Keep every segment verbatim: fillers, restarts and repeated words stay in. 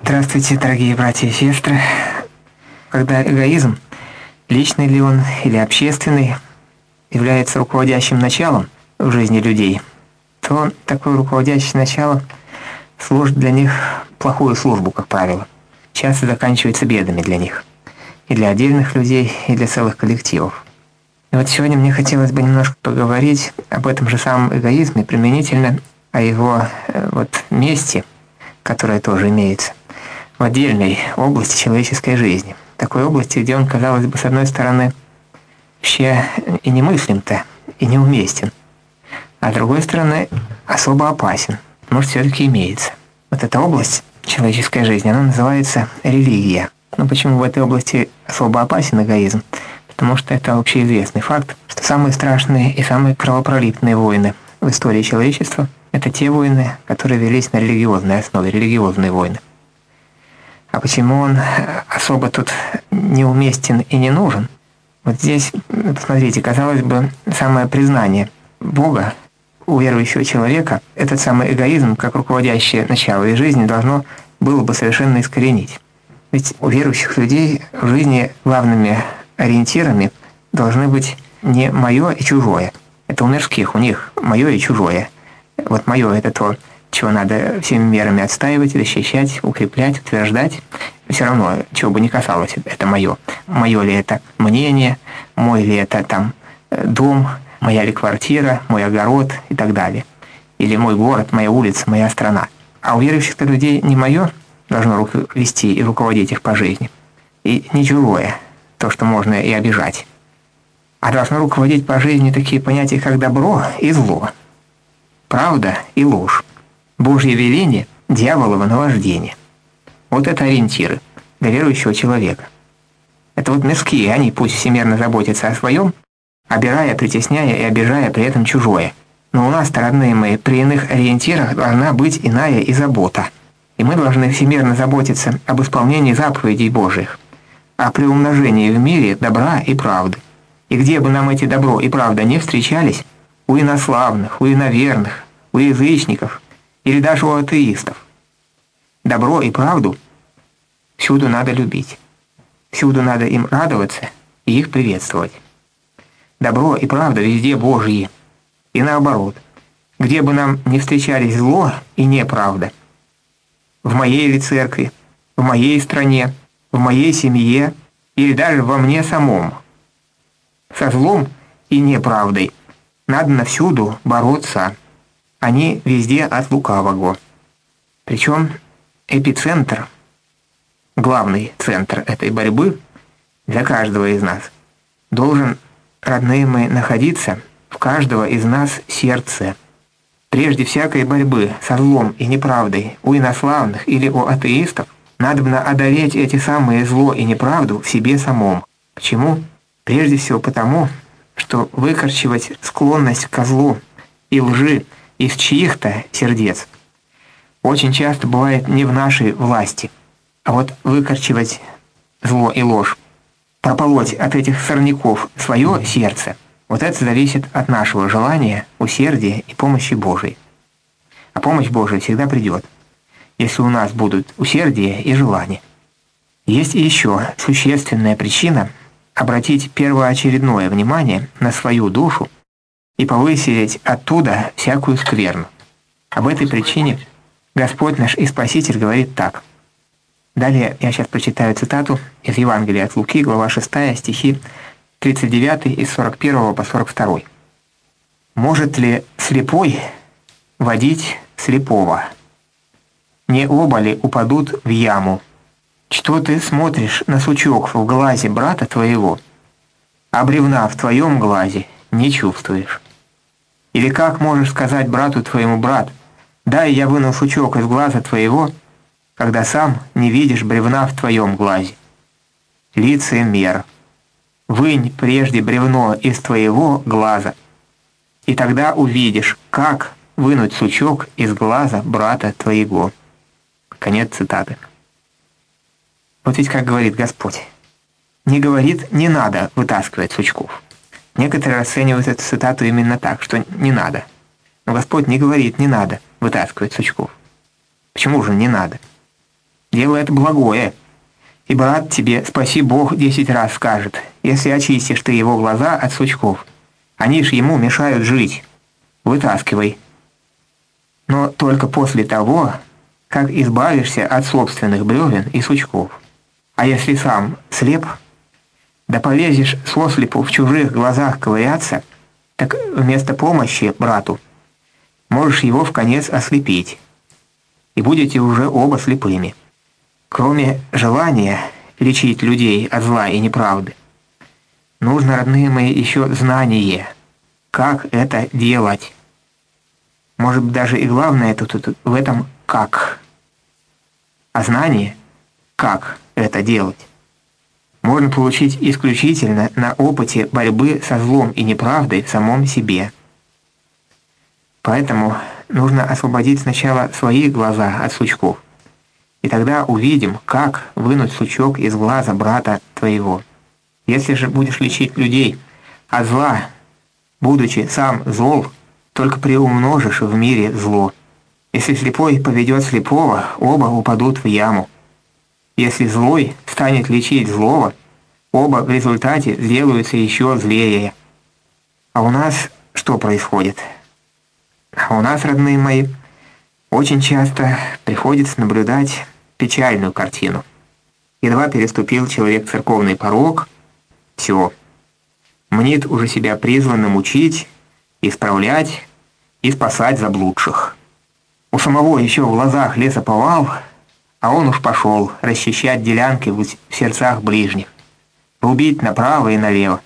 Здравствуйте, дорогие братья и сестры. Когда эгоизм, личный ли он или общественный, является руководящим началом в жизни людей, то такое руководящее начало служит для них плохую службу, как правило. Часто заканчивается бедами для них. И для отдельных людей, и для целых коллективов. И вот сегодня мне хотелось бы немножко поговорить об этом же самом эгоизме, применительно о его вот месте, которое тоже имеется в отдельной области человеческой жизни. Такой области, где он, казалось бы, с одной стороны, вообще и немыслим-то, и неуместен, а с другой стороны, особо опасен, может, все-таки имеется. Вот эта область человеческой жизни, она называется религия. Но почему в этой области особо опасен эгоизм? Потому что это общеизвестный факт, что самые страшные и самые кровопролитные войны в истории человечества – это те войны, которые велись на религиозной основе, религиозные войны. А почему он особо тут неуместен и не нужен? Вот здесь, посмотрите, казалось бы, самое признание Бога у верующего человека, этот самый эгоизм, как руководящее начало их жизни, должно было бы совершенно искоренить. Ведь у верующих людей в жизни главными ориентирами должны быть не мое и чужое. Это у мирских, у них мое и чужое. Вот мое – это то, чего надо всеми мерами отстаивать, защищать, укреплять, утверждать. Все равно, чего бы ни касалось, это мое. Мое ли это мнение, мой ли это там дом, моя ли квартира, мой огород и так далее. Или мой город, моя улица, моя страна. А у верующих-то людей не мое должно вести и руководить их по жизни. И не чужое, то, что можно и обижать. А должно руководить по жизни такие понятия, как добро и зло, правда и ложь, Божье веление, дьяволово наваждение. Вот это ориентиры для верующего человека. Это вот мирские, они пусть всемерно заботятся о своем, обирая, притесняя и обижая при этом чужое. Но у нас, родные мои, при иных ориентирах должна быть иная и забота. И мы должны всемерно заботиться об исполнении заповедей Божьих, о приумножении в мире добра и правды. И где бы нам эти добро и правда не встречались, у инославных, у иноверных, у язычников или даже у атеистов, добро и правду всюду надо любить, всюду надо им радоваться и их приветствовать. Добро и правда везде Божьи. И наоборот, где бы нам не встречались зло и неправда, в моей ли церкви, в моей стране, в моей семье или даже во мне самом, со злом и неправдой надо всюду бороться. Они везде от лукавого. Причем эпицентр, главный центр этой борьбы для каждого из нас должен, родные мои, находиться в каждого из нас сердце. Прежде всякой борьбы со злом и неправдой у инославных или у атеистов надобно одолеть эти самые зло и неправду в себе самом. Почему? Прежде всего потому, что выкорчевать склонность к злу и лжи из чьих-то сердец очень часто бывает не в нашей власти. А вот выкорчевать зло и ложь, прополоть от этих сорняков свое сердце, вот это зависит от нашего желания, усердия и помощи Божией. А помощь Божия всегда придет, если у нас будут усердие и желание. Есть и еще существенная причина обратить первоочередное внимание на свою душу и повыселить оттуда всякую скверну. Об этой причине Господь наш и Спаситель говорит так. Далее я сейчас прочитаю цитату из Евангелия от Луки, глава шестая, стихи тридцать девятый и сорок первого по сорок второй. «Может ли слепой водить слепого? Не оба ли упадут в яму? Что ты смотришь на сучок в глазе брата твоего, а бревна в твоем глазе не чувствуешь? Или как можешь сказать брату твоему: брат, дай я выну сучок из глаза твоего, когда сам не видишь бревна в твоем глазе? Лицемер, вынь прежде бревно из твоего глаза, и тогда увидишь, как вынуть сучок из глаза брата твоего». Конец цитаты. Вот ведь как говорит Господь. Не говорит, не надо вытаскивать сучков. Некоторые расценивают эту цитату именно так, что не надо. Но Господь не говорит, не надо вытаскивать сучков. Почему же не надо? Дело это благое. И брат тебе «спаси Бог» десять раз скажет, если очистишь ты его глаза от сучков. Они ж ему мешают жить. Вытаскивай. Но только после того, как избавишься от собственных бревен и сучков. А если сам слеп, да полезешь сослепу в чужих глазах ковыряться, так вместо помощи брату можешь его вконец ослепить, и будете уже оба слепыми. Кроме желания лечить людей от зла и неправды, нужно, родные мои, еще знание, как это делать. Может быть, даже и главное тут, тут в этом «как». А знание, как это делать, можно получить исключительно на опыте борьбы со злом и неправдой в самом себе. Поэтому нужно освободить сначала свои глаза от сучков, и тогда увидим, как вынуть сучок из глаза брата твоего. Если же будешь лечить людей от зла, будучи сам зол, только приумножишь в мире зло. Если слепой поведет слепого, оба упадут в яму. Если злой станет лечить злого, оба в результате сделаются еще злее. А у нас что происходит? А у нас, родные мои, очень часто приходится наблюдать печальную картину. Едва переступил человек церковный порог, все, мнит уже себя призванным учить, исправлять и спасать заблудших. У самого еще в глазах лесоповал, а он уж пошел расчищать делянки в сердцах ближних, рубить направо и налево.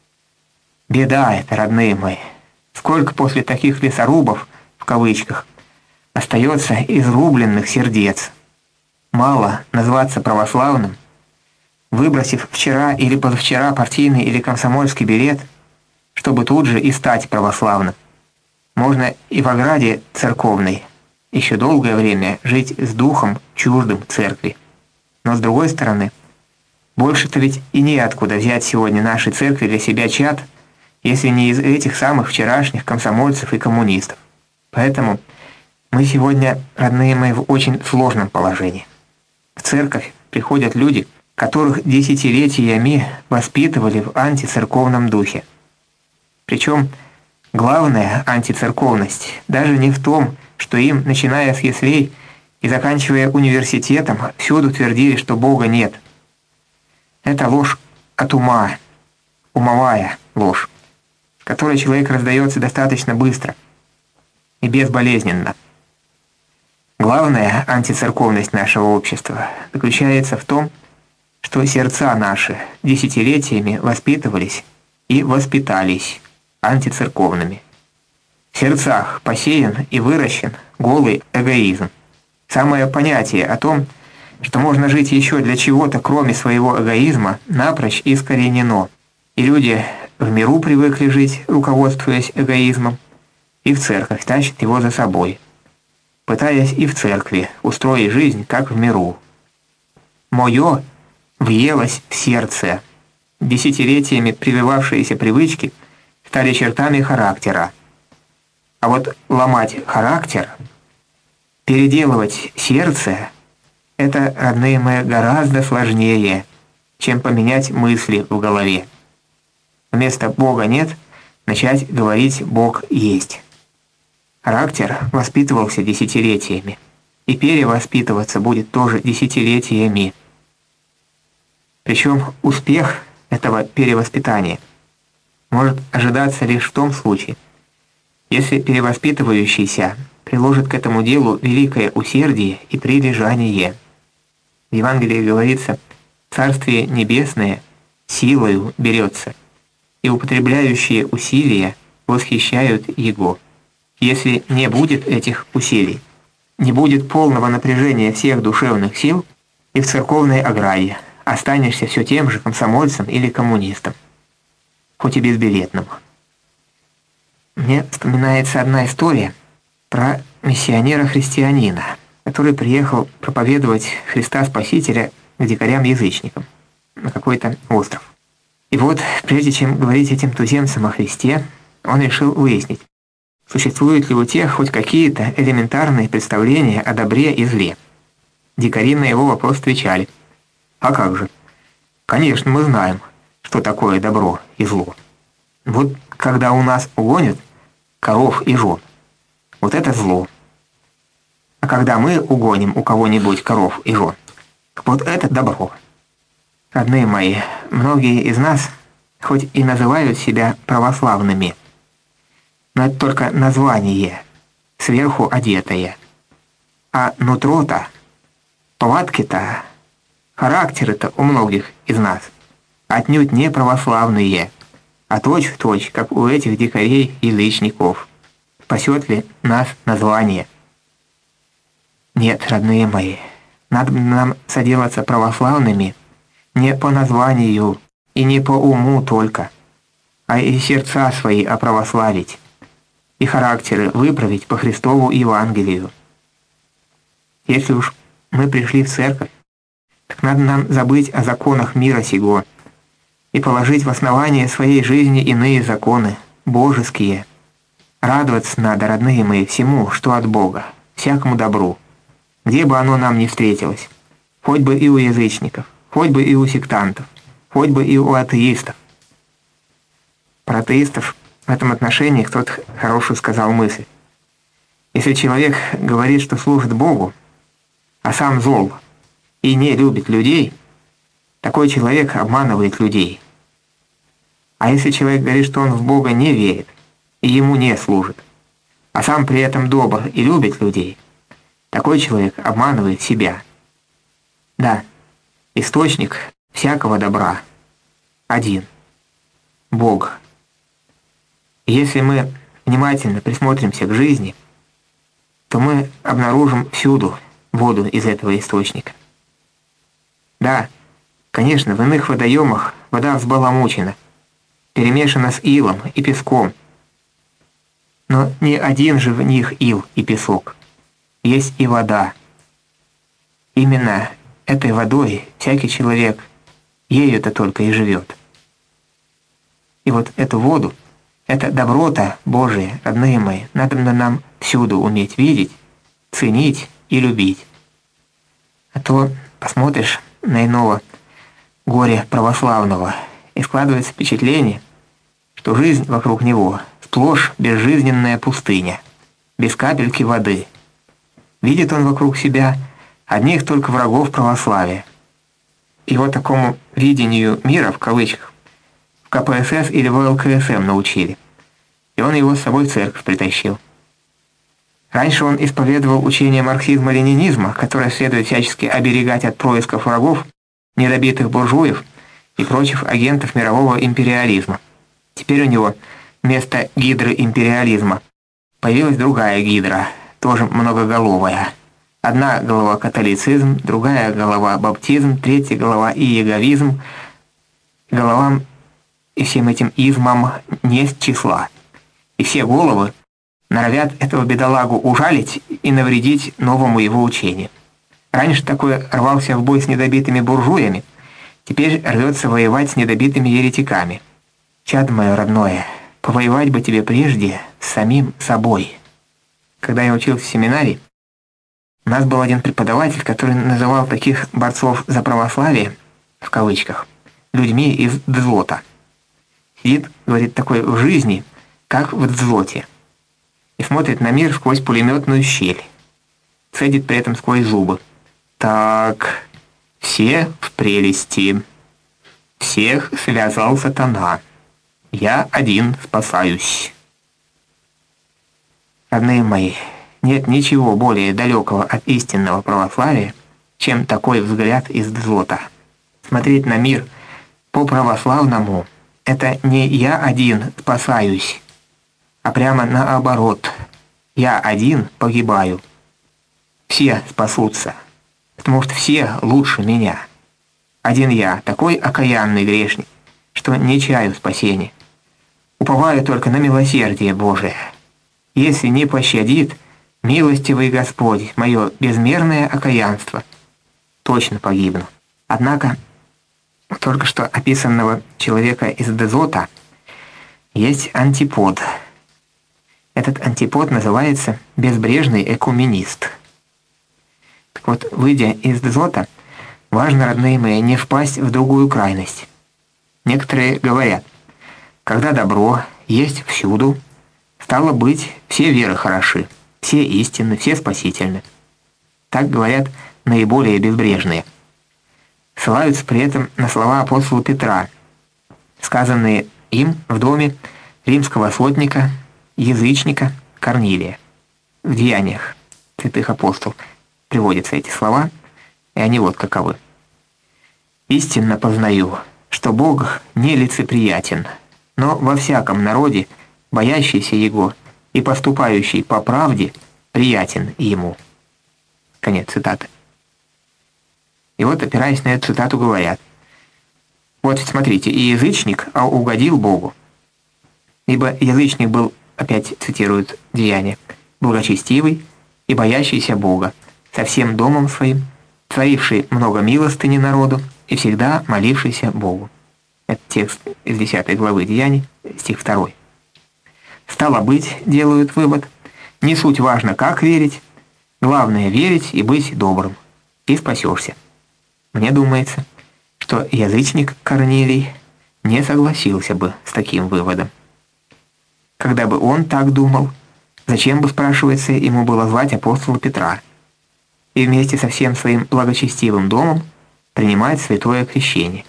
Беда это, родные мои. Сколько после таких лесорубов, в кавычках, остается изрубленных сердец. Мало назваться православным, выбросив вчера или позавчера партийный или комсомольский билет, чтобы тут же и стать православным. Можно и в ограде церковной еще долгое время жить с духом чуждым церкви. Но с другой стороны, больше-то ведь и неоткуда взять сегодня нашей церкви для себя чад, если не из этих самых вчерашних комсомольцев и коммунистов. Поэтому мы сегодня, родные мои, в очень сложном положении. В церковь приходят люди, которых десятилетиями воспитывали в антицерковном духе. Причем главная антицерковность даже не в том, что им, начиная с яслей и заканчивая университетом, всюду твердили, что Бога нет. Это ложь от ума, умовая ложь, которой человек раздается достаточно быстро и безболезненно. Главная антицерковность нашего общества заключается в том, что сердца наши десятилетиями воспитывались и воспитались антицерковными. В сердцах посеян и выращен голый эгоизм. Самое понятие о том, что можно жить еще для чего-то, кроме своего эгоизма, напрочь искоренено. И люди в миру привыкли жить, руководствуясь эгоизмом, и в церковь тащат его за собой, пытаясь и в церкви устроить жизнь, как в миру. «Мое» въелось в сердце. Десятилетиями прививавшиеся привычки стали чертами характера. А вот ломать характер, переделывать сердце – это, родные мои, гораздо сложнее, чем поменять мысли в голове. Вместо «Бога нет» начать говорить «Бог есть». Характер воспитывался десятилетиями, и перевоспитываться будет тоже десятилетиями. Причем успех этого перевоспитания может ожидаться лишь в том случае, если перевоспитывающийся приложит к этому делу великое усердие и прилежание. В Евангелии говорится: «Царствие небесное силою берется, и употребляющие усилия восхищают его». Если не будет этих усилий, не будет полного напряжения всех душевных сил, и в церковной ограде останешься все тем же комсомольцем или коммунистом, хоть и безбилетным. Мне вспоминается одна история про миссионера-христианина, который приехал проповедовать Христа Спасителя к дикарям-язычникам на какой-то остров. И вот, прежде чем говорить этим туземцам о Христе, он решил выяснить, существуют ли у тех хоть какие-то элементарные представления о добре и зле. Дикари на его вопрос отвечали: «А как же? Конечно, мы знаем, что такое добро и зло. Вот когда у нас угонят коров и жен, вот это зло. А когда мы угоним у кого-нибудь коров и жен, вот это добро». Родные мои, многие из нас хоть и называют себя православными, но это только название, сверху одетое. А нутро-то, повадки-то, характеры-то у многих из нас отнюдь не православные, а точь-в-точь, как у этих дикарей-язычников. Спасет ли нас название? Нет, родные мои, надо нам соделаться православными не по названию и не по уму только, а и сердца свои оправославить, и характеры выправить по Христову Евангелию. Если уж мы пришли в церковь, так надо нам забыть о законах мира сего и положить в основание своей жизни иные законы, божеские. Радоваться надо, родные мои, всему, что от Бога, всякому добру, где бы оно нам ни встретилось, хоть бы и у язычников, хоть бы и у сектантов, хоть бы и у атеистов. Про атеистов в этом отношении кто-то хорошую сказал мысль. Если человек говорит, что служит Богу, а сам зол и не любит людей, такой человек обманывает людей. А если человек говорит, что он в Бога не верит и ему не служит, а сам при этом добр и любит людей, такой человек обманывает себя. Да, источник всякого добра один – Бог. Если мы внимательно присмотримся к жизни, то мы обнаружим всюду воду из этого источника. Да, конечно, в иных водоемах вода взбаламучена, перемешана с илом и песком, но не один же в них ил и песок, есть и вода. Именно этой водой всякий человек, ею-то только и живет. И вот эту воду, это добро-то Божие, родные мои, надо нам всюду уметь видеть, ценить и любить. А то посмотришь на иного горя православного, и складывается впечатление, что жизнь вокруг него сплошь безжизненная пустыня, без капельки воды. Видит он вокруг себя одних только врагов православия. Его такому видению мира, в кавычках, в ка пэ эс эс или в эл ка эс эм научили, и он его с собой в церковь притащил. Раньше он исповедовал учение марксизма-ленинизма, которое следует всячески оберегать от происков врагов, недобитых буржуев и прочих агентов мирового империализма. Теперь у него вместо гидры империализма появилась другая гидра, тоже многоголовая. Одна голова католицизм, другая голова баптизм, третья голова иеговизм. Головам и всем этим измам нет числа. И все головы норовят этого бедолагу ужалить и навредить новому его учению. Раньше такой рвался в бой с недобитыми буржуями, теперь рвется воевать с недобитыми еретиками. Чадо мое родное, повоевать бы тебе прежде с самим собой. Когда я учился в семинарии, у нас был один преподаватель, который называл таких борцов за православие, в кавычках, людьми из дзлота. Сидит, говорит, такой в жизни, как в дзлоте, и смотрит на мир сквозь пулеметную щель. Цедит при этом сквозь зубы. Так, все в прелести. Всех связал сатана. Я один спасаюсь. Родные мои, нет ничего более далекого от истинного православия, чем такой взгляд из дзлота. Смотреть на мир по-православному – это не «я один спасаюсь», а прямо наоборот. Я один погибаю. Все спасутся, потому что все лучше меня. Один я, такой окаянный грешник, что не чаю спасения. Уповаю только на милосердие Божие. Если не пощадит, милостивый Господь, мое безмерное окаянство, точно погибну. Однако, у только что описанного человека из дзлота есть антипод. Этот антипод называется «безбрежный экуменист». Так вот, выйдя из дзота, важно, родные мои, не впасть в другую крайность. Некоторые говорят, когда добро есть всюду, стало быть, все веры хороши, все истинны, все спасительны. Так говорят наиболее безбрежные. Ссылаются при этом на слова апостола Петра, сказанные им в доме римского сотника, язычника Корнилия. В Деяниях святых апостолов приводятся эти слова, и они вот каковы. «Истинно познаю, что Бог не лицеприятен, но во всяком народе, боящийся Его и поступающий по правде, приятен Ему». Конец цитаты. И вот, опираясь на эту цитату, говорят: вот смотрите, и язычник а угодил Богу. Ибо язычник был, опять цитируют Деяния, благочестивый и боящийся Бога, со всем домом своим, творивший много милостыни народу и всегда молившийся Богу. Это текст из десятой главы Деяний, стих второй. Стало быть, делают вывод, не суть важно, как верить, главное верить и быть добрым, и спасешься. Мне думается, что язычник Корнилий не согласился бы с таким выводом. Когда бы он так думал, зачем бы, спрашивается, ему было звать апостола Петра и вместе со всем своим благочестивым домом принимать святое крещение?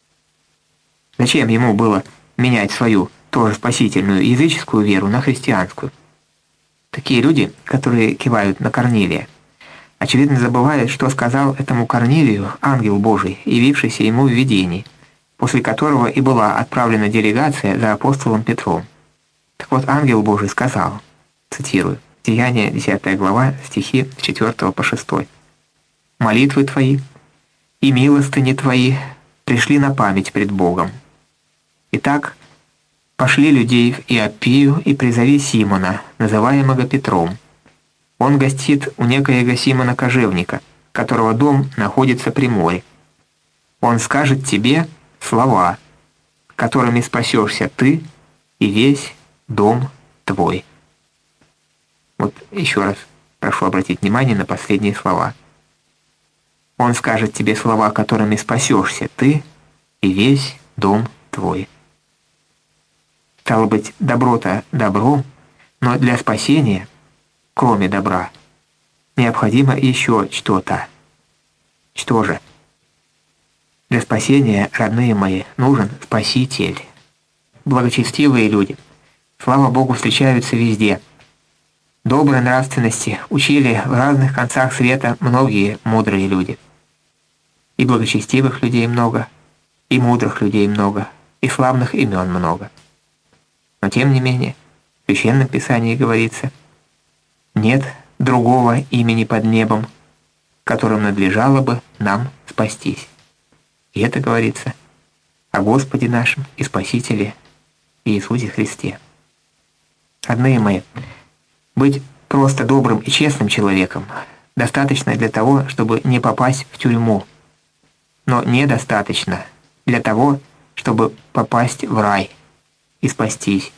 Зачем ему было менять свою, тоже спасительную языческую веру на христианскую? Такие люди, которые кивают на Корнилия, очевидно забывают, что сказал этому Корнилию ангел Божий, явившийся ему в видении, после которого и была отправлена делегация за апостолом Петром. Так вот, ангел Божий сказал, цитирую, Деяния, десятая глава, стихи с четвёртого по шестой. «Молитвы твои и милостыни твои пришли на память пред Богом. Итак, пошли людей в Иоппию и призови Симона, называемого Петром. Он гостит у некоего Симона Кожевника, которого дом находится при море. Он скажет тебе слова, которыми спасешься ты и весь дом твой». Вот еще раз прошу обратить внимание на последние слова. Он скажет тебе слова, которыми спасешься ты и весь дом твой. Стало быть, добро-то добро, но для спасения, кроме добра, необходимо еще что-то. Что же? Для спасения, родные мои, нужен Спаситель. Благочестивые люди, слава Богу, встречаются везде. Доброй нравственности учили в разных концах света многие мудрые люди. И благочестивых людей много, и мудрых людей много, и славных имен много. Но тем не менее, в Священном Писании говорится: «Нет другого имени под небом, которым надлежало бы нам спастись». И это говорится о Господе нашем и Спасителе Иисусе Христе. Родные мои, быть просто добрым и честным человеком достаточно для того, чтобы не попасть в тюрьму, но недостаточно для того, чтобы попасть в рай и спастись.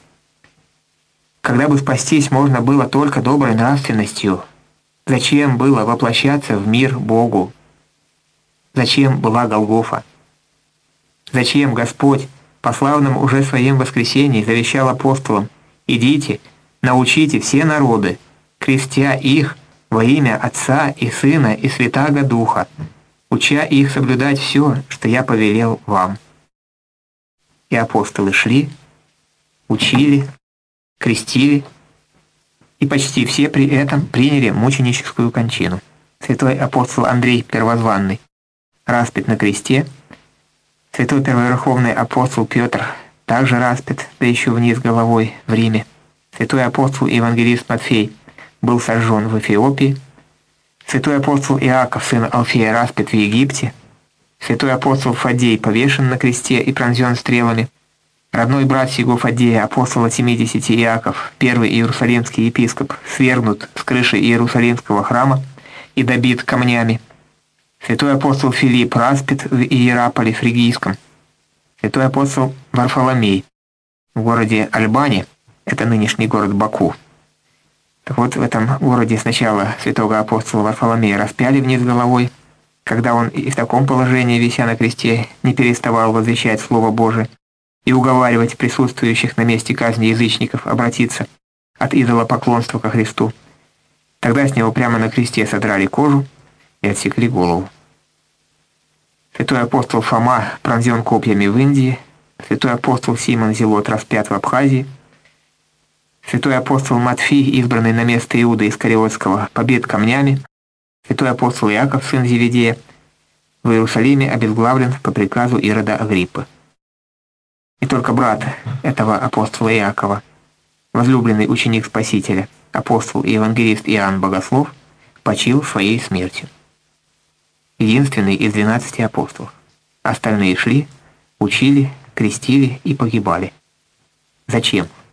Когда бы спастись можно было только доброй нравственностью, зачем было воплощаться в мир Богу? Зачем была Голгофа? Зачем Господь по славным уже своем воскресении завещал апостолам: «Идите, научите все народы, крестя их во имя Отца и Сына и Святаго Духа, уча их соблюдать все, что я повелел вам». И апостолы шли, учили, крестили, и почти все при этом приняли мученическую кончину. Святой апостол Андрей Первозванный распят на кресте, святой первоверховный апостол Петр также распят, да еще вниз головой в Риме. Святой апостол и евангелист Матфей был сожжен в Эфиопии. Святой апостол Иаков, сын Алфея, распят в Египте. Святой апостол Фадей повешен на кресте и пронзен стрелами. Родной брат сего Фадея, апостола семидесяти Иаков, первый иерусалимский епископ, свергнут с крыши Иерусалимского храма и добит камнями. Святой апостол Филипп распят в Иераполе Фригийском. Святой апостол Варфоломей в городе Альбане, это нынешний город Баку, Так вот, в этом городе сначала святого апостола Варфоломея распяли вниз головой, когда он и в таком положении, вися на кресте, не переставал возвещать Слово Божие и уговаривать присутствующих на месте казни язычников обратиться от идолопоклонства ко Христу. Тогда с него прямо на кресте содрали кожу и отсекли голову. Святой апостол Фома пронзен копьями в Индии, святой апостол Симон Зелот распят в Абхазии, святой апостол Матфий, избранный на место Иуда Искариотского, побит камнями, святой апостол Иаков, сын Зеведея, в Иерусалиме обезглавлен по приказу Ирода Агриппы. И только брат этого апостола Иакова, возлюбленный ученик Спасителя, апостол и евангелист Иоанн Богослов, почил своей смертью. Единственный из двенадцати апостолов. Остальные шли, учили, крестили и погибали. Зачем?